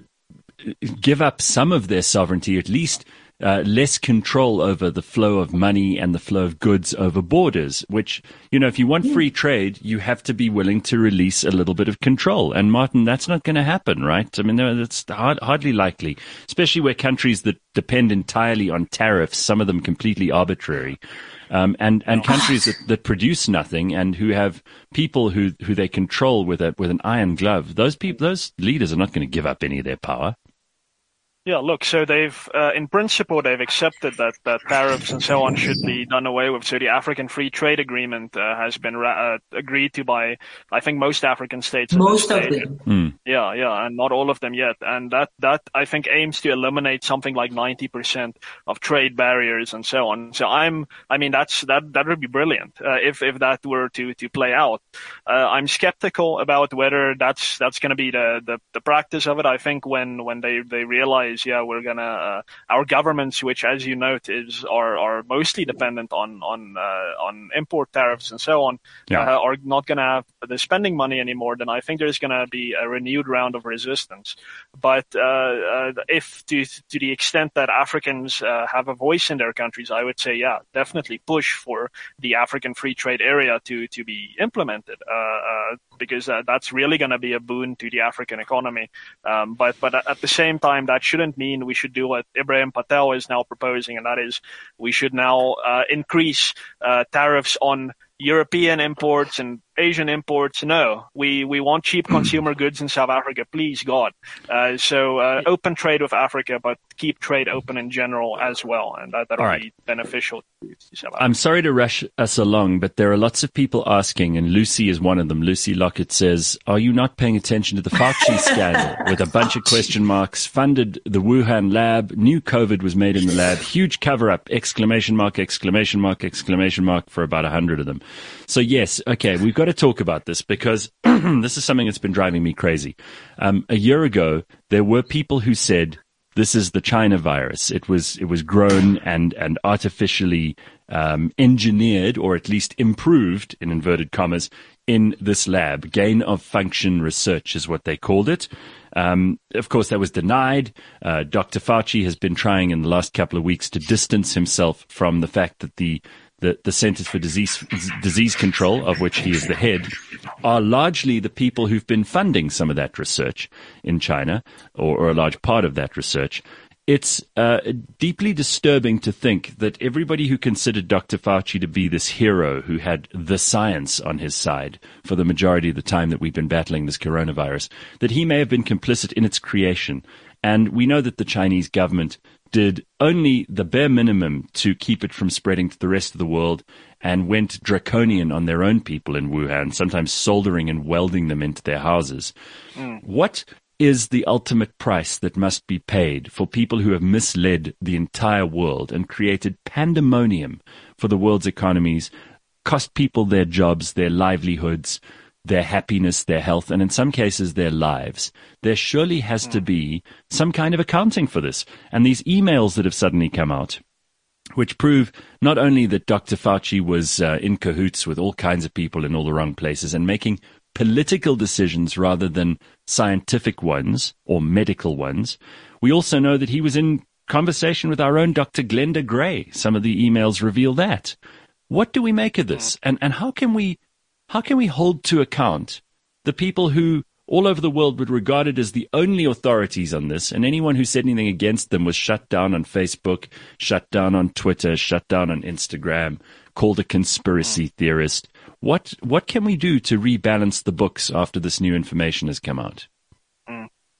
give up some of their sovereignty, at least uh, less control over the flow of money and the flow of goods over borders. Which, you know, if you want yeah. free trade, you have to be willing to release a little bit of control. And Martin, that's not going to happen, right? I mean, that's hard, hardly likely, especially where countries that depend entirely on tariffs, some of them completely arbitrary. Um, and, and countries that, that produce nothing and who have people who, who they control with a, with an iron glove, those people, those leaders are not going to give up any of their power. Yeah, look, so they've, uh, in principle, they've accepted that, that tariffs and so on should be done away with. So the African Free Trade Agreement uh, has been ra- uh, agreed to by, I think, most African states. Most of them. Mm. Yeah, yeah, and not all of them yet. And that, that, I think, aims to eliminate something like ninety percent of trade barriers and so on. So I'm, I mean, that's, that, that would be brilliant, uh, if, if that were to, to play out. Uh, I'm skeptical about whether that's, that's going to be the, the, the practice of it. I think when, when they, they realize yeah, we're gonna, uh, our governments, which as you note is, are, are mostly dependent on, on, uh, on import tariffs and so on, yeah. uh, are not gonna have the spending money anymore, then I think there's gonna be a renewed round of resistance. But, uh, uh if to, to the extent that Africans, uh, have a voice in their countries, I would say, yeah, definitely push for the African Free Trade Area to, to be implemented, uh, uh because uh, that's really gonna be a boon to the African economy. Um, but, but at the same time, that shouldn't mean we should do what Ibrahim Patel is now proposing, and that is we should now uh, increase uh, tariffs on European imports and Asian imports. No, we, we want cheap consumer goods in South Africa, please God. Uh, so uh, open trade with Africa, but keep trade open in general as well, and that that will right. be beneficial to South Africa. I'm sorry to rush us along, but there are lots of people asking, and Lucy is one of them. Lucy Lockett says, are you not paying attention to the Fauci scandal with a bunch of question marks, funded the Wuhan lab, new COVID was made in the lab, huge cover-up, exclamation mark, exclamation mark, exclamation mark for about a hundred of them. So yes, okay, we've got to talk about this because this is something that's been driving me crazy. Um, a year ago, there were people who said, this is the China virus. It was, it was grown and, and artificially, um, engineered or at least improved in inverted commas in this lab. Gain of function research is what they called it. Um, of course, that was denied. Uh, Doctor Fauci has been trying in the last couple of weeks to distance himself from the fact that the The, the Centers for Disease, Disease Control, of which he is the head, are largely the people who've been funding some of that research in China, or, or a large part of that research. It's uh, deeply disturbing to think that everybody who considered Doctor Fauci to be this hero who had the science on his side for the majority of the time that we've been battling this coronavirus, that he may have been complicit in its creation. And we know that the Chinese government did only the bare minimum to keep it from spreading to the rest of the world and went draconian on their own people in Wuhan, sometimes soldering and welding them into their houses. Mm. What is the ultimate price that must be paid for people who have misled the entire world and created pandemonium for the world's economies, cost people their jobs, their livelihoods, their happiness, their health, and in some cases, their lives? There surely has to be some kind of accounting for this. And these emails that have suddenly come out, which prove not only that Doctor Fauci was uh, in cahoots with all kinds of people in all the wrong places and making political decisions rather than scientific ones or medical ones, we also know that he was in conversation with our own Doctor Glenda Gray. Some of the emails reveal that. What do we make of this? And, and how can we How can we hold to account the people who all over the world would regard it as the only authorities on this, and anyone who said anything against them was shut down on Facebook, shut down on Twitter, shut down on Instagram, called a conspiracy theorist? What what can we do to rebalance the books after this new information has come out?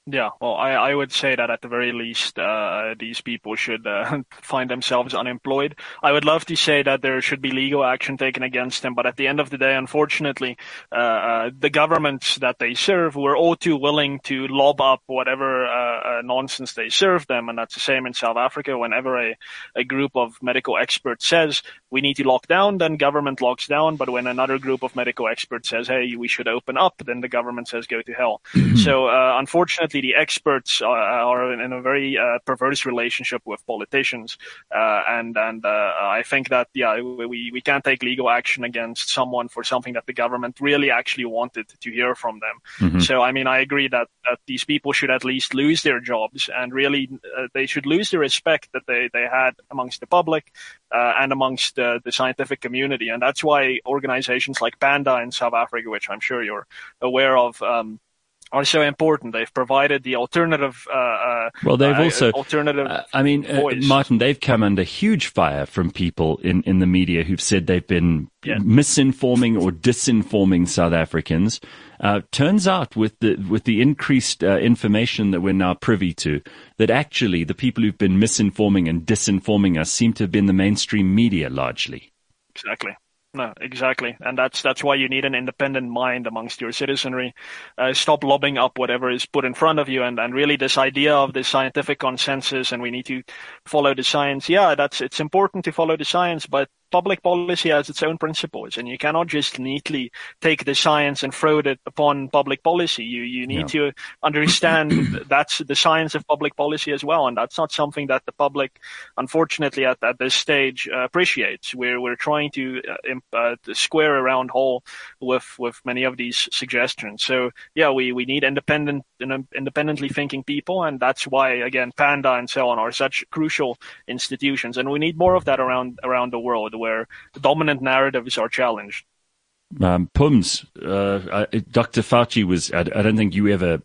Yeah, well, I, I would say that at the very least, uh, these people should uh, find themselves unemployed. I would love to say that there should be legal action taken against them, but at the end of the day, unfortunately, uh, uh, the governments that they serve were all too willing to lob up whatever uh, uh, nonsense they serve them, and that's the same in South Africa. Whenever a, a group of medical experts says we need to lock down, then government locks down, but when another group of medical experts says, hey, we should open up, then the government says go to hell. So uh, unfortunately, the experts are, are in a very uh, perverse relationship with politicians, uh, and and uh, I think that yeah we we can't take legal action against someone for something that the government really actually wanted to hear from them. Mm-hmm. So I mean I agree that, that these people should at least lose their jobs, and really uh, they should lose the respect that they, they had amongst the public uh, and amongst uh, the scientific community, and that's why organizations like PANDA in South Africa, which I'm sure you're aware of, um, are so important. They've provided the alternative. Uh, uh, well, they've uh, also alternative. Uh, I mean, uh, Martin, they've come under huge fire from people in, in the media who've said they've been yeah. misinforming or disinforming South Africans. Uh, turns out, with the with the increased uh, information that we're now privy to, that actually the people who've been misinforming and disinforming us seem to have been the mainstream media largely. Exactly. No, exactly. And that's that's why you need an independent mind amongst your citizenry. Uh, stop lobbing up whatever is put in front of you. And, and really this idea of the scientific consensus and we need to follow the science. Yeah, that's it's important to follow the science, but public policy has its own principles, and you cannot just neatly take the science and throw it upon public policy. You you need yeah. to understand that's the science of public policy as well, and that's not something that the public, unfortunately, at, at this stage uh, appreciates. We're we're trying to uh, uh, square a round hole with with many of these suggestions. So yeah, we we need independent independently thinking people, and that's why again PANDA and so on are such crucial institutions, and we need more of that around around the world, where the dominant narratives are challenged. Um, Pums, uh, Doctor Fauci was, I, I don't think you ever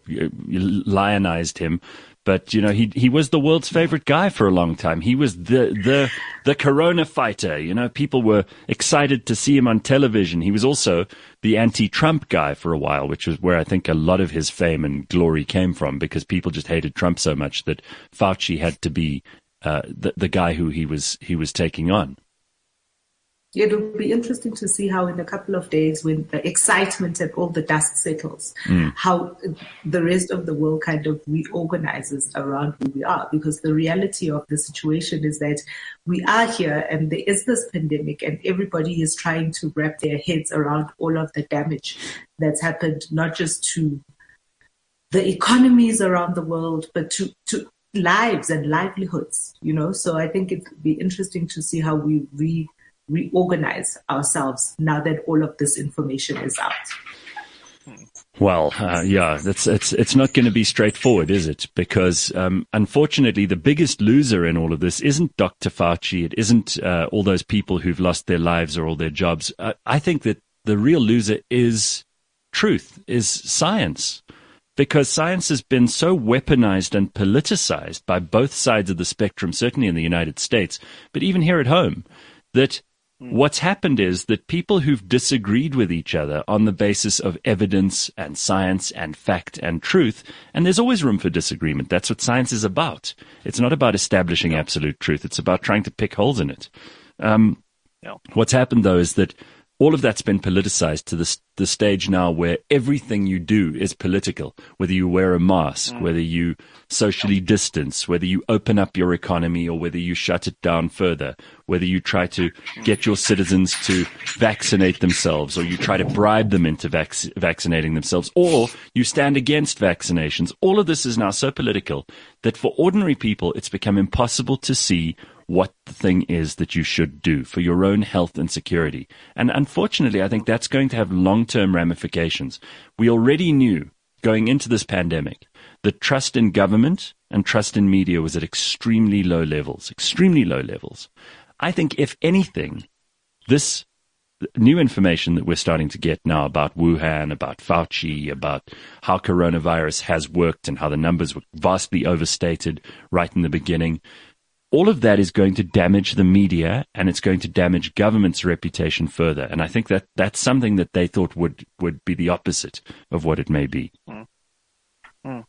lionized him, but, you know, he he was the world's favorite guy for a long time. He was the, the, the corona fighter. You know, people were excited to see him on television. He was also the anti-Trump guy for a while, which was where I think a lot of his fame and glory came from, because people just hated Trump so much that Fauci had to be uh, the, the guy who he was he was taking on. It'll be interesting to see how in a couple of days, when the excitement and all the dust settles, mm. how the rest of the world kind of reorganizes around who we are. Because the reality of the situation is that we are here and there is this pandemic, and everybody is trying to wrap their heads around all of the damage that's happened, not just to the economies around the world, but to, to lives and livelihoods, you know. So I think it'd be interesting to see how we re reorganize ourselves now that all of this information is out. Well, uh, yeah, that's it's it's not going to be straightforward, is it? Because um, unfortunately, the biggest loser in all of this isn't Doctor Fauci. It isn't uh, all those people who've lost their lives or all their jobs. Uh, I think that the real loser is truth, is science. Because science has been so weaponized and politicized by both sides of the spectrum, certainly in the United States, but even here at home, that what's happened is that people who've disagreed with each other on the basis of evidence and science and fact and truth, and there's always room for disagreement. That's what science is about. It's not about establishing absolute truth. It's about trying to pick holes in it. Um, yeah. What's happened, though, is that all of that's been politicized to the, the stage now where everything you do is political, whether you wear a mask, mm. whether you socially distance, whether you open up your economy or whether you shut it down further, whether you try to get your citizens to vaccinate themselves or you try to bribe them into vac- vaccinating themselves, or you stand against vaccinations. All of this is now so political that for ordinary people, it's become impossible to see what the thing is that you should do for your own health and security. And unfortunately, I think that's going to have long-term ramifications. We already knew going into this pandemic that trust in government and trust in media was at extremely low levels, extremely low levels. I think, if anything, this new information that we're starting to get now about Wuhan, about Fauci, about how coronavirus has worked and how the numbers were vastly overstated right in the beginning, all of that is going to damage the media and it's going to damage government's reputation further. And I think that that's something that they thought would, would be the opposite of what it may be. Mm. Mm.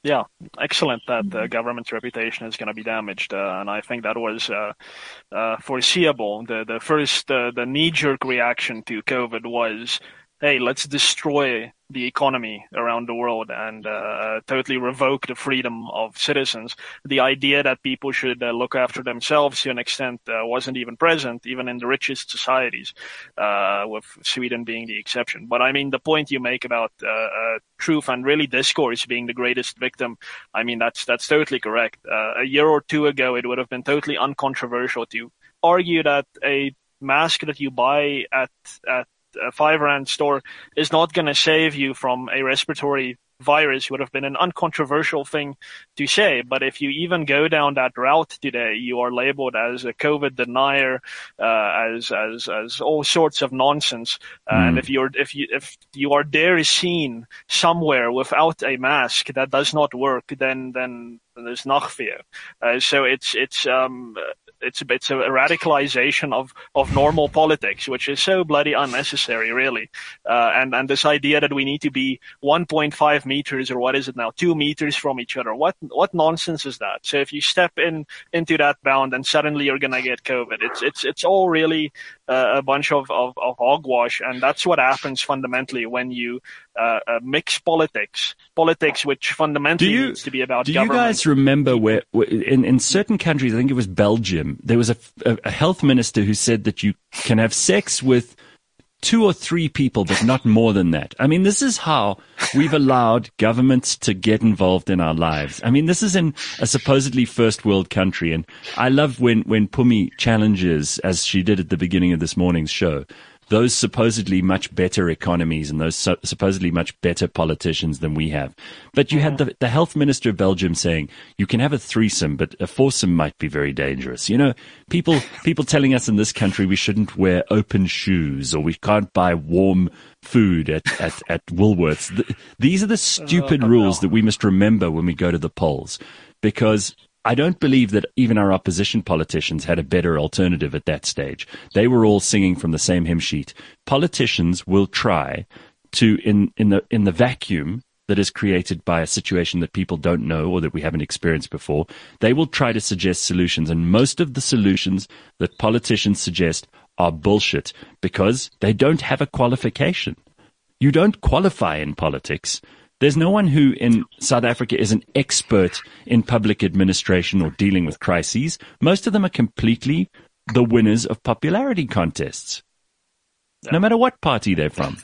Yeah, excellent that the government's reputation is going to be damaged, uh, and I think that was uh, uh, foreseeable. The the first uh, the knee-jerk reaction to COVID was, hey, let's destroy the economy around the world and uh, totally revoke the freedom of citizens. The idea that people should uh, look after themselves to an extent uh, wasn't even present, even in the richest societies, uh, with Sweden being the exception. But I mean, the point you make about uh, uh, truth and really discourse being the greatest victim, I mean, that's that's totally correct. Uh, a year or two ago, it would have been totally uncontroversial to argue that a mask that you buy at at a five rand store is not going to save you from a respiratory virus would have been an uncontroversial thing to say. But if you even go down that route today, you are labeled as a COVID denier, uh, as as as all sorts of nonsense. Uh, mm. And if you're if you if you are there seen somewhere without a mask that does not work, then then there's nachfear. Uh, so it's it's um. It's a, it's a radicalization of, of normal politics, which is so bloody unnecessary, really. Uh, and, and this idea that we need to be one point five meters or what is it now, two meters from each other. What, what nonsense is that? So if you step in, into that bound and suddenly you're going to get COVID, it's, it's, it's all really uh, a bunch of, of, of hogwash. And that's what happens fundamentally when you, uh, uh mix politics, politics, which fundamentally you, needs to be about do government. Do you guys remember where, where in, in certain countries, I think it was Belgium, there was a, a, a health minister who said that you can have sex with two or three people, but not more than that. I mean, this is how we've allowed governments to get involved in our lives. I mean, this is in a supposedly first world country. And I love when, when Pumi challenges, as she did at the beginning of this morning's show, those supposedly much better economies and those su- supposedly much better politicians than we have. But you had the, the health minister of Belgium saying you can have a threesome, but a foursome might be very dangerous. You know, people, people telling us in this country we shouldn't wear open shoes or we can't buy warm food at, at, at Woolworths. The, these are the stupid uh, rules that we must remember when we go to the polls, because I don't believe that even our opposition politicians had a better alternative at that stage. They were all singing from the same hymn sheet. Politicians will try to, in, in the, in the vacuum that is created by a situation that people don't know or that we haven't experienced before, they will try to suggest solutions. And most of the solutions that politicians suggest are bullshit because they don't have a qualification. You don't qualify in politics. There's no one who in South Africa is an expert in public administration or dealing with crises. Most of them are completely the winners of popularity contests, yeah. no matter what party they're from.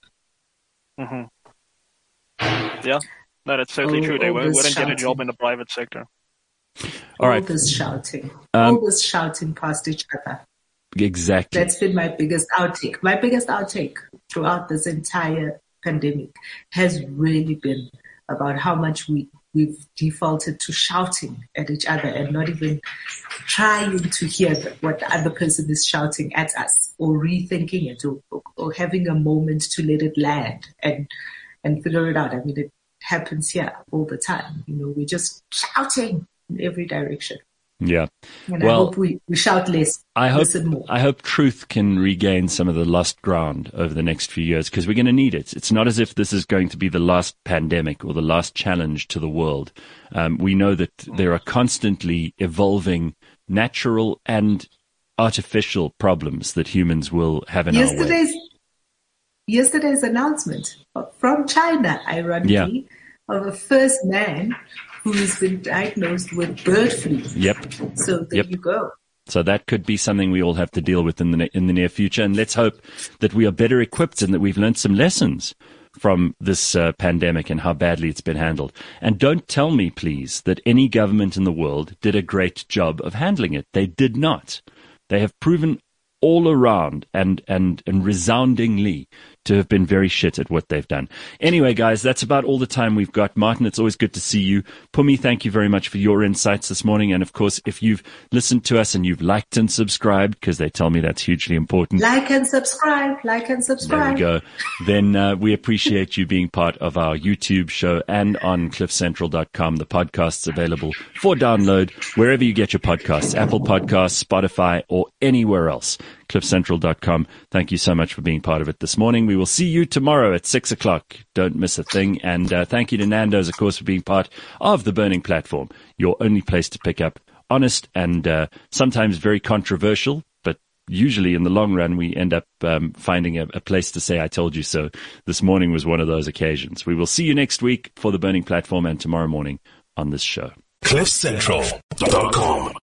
Mm-hmm. Yeah, no, that's certainly all, true. They wouldn't shouting. get a job in the private sector. All right. All this shouting. Um, all this shouting past each other. Exactly. That's been my biggest outtake. My biggest outtake throughout this entire pandemic has really been about how much we, we've defaulted to shouting at each other and not even trying to hear what the other person is shouting at us or rethinking it or, or, or having a moment to let it land and, and figure it out. I mean, it happens here all the time. You know, we're just shouting in every direction. Yeah. And well, I hope we, we shout less. I hope, listen more. I hope truth can regain some of the lost ground over the next few years because we're going to need it. It's not as if this is going to be the last pandemic or the last challenge to the world. Um, we know that there are constantly evolving natural and artificial problems that humans will have in yesterday's, our way. Yesterday's announcement from China, ironically, yeah. of a first man who has been diagnosed with bird flu. Yep. So there yep. you go. So that could be something we all have to deal with in the in the near future. And let's hope that we are better equipped and that we've learned some lessons from this uh, pandemic and how badly it's been handled. And don't tell me, please, that any government in the world did a great job of handling it. They did not. They have proven all around and, and, and resoundingly to have been very shit at what they've done. Anyway, guys, that's about all the time we've got. Martin, it's always good to see you. Pumi, thank you very much for your insights this morning. And of course, if you've listened to us and you've liked and subscribed, because they tell me that's hugely important. Like and subscribe, like and subscribe. There we go. Then uh, we appreciate you being part of our YouTube show and on cliff central dot com. The podcast's available for download wherever you get your podcasts, Apple Podcasts, Spotify, or anywhere else. cliff central dot com. Thank you so much for being part of it this morning. We will see you tomorrow at six o'clock. Don't miss a thing. And uh, thank you to Nando's, of course, for being part of the Burning Platform, your only place to pick up honest and uh, sometimes very controversial, but usually in the long run, we end up um, finding a, a place to say, I told you so. This morning was one of those occasions. We will see you next week for the Burning Platform and tomorrow morning on this show. cliff central dot com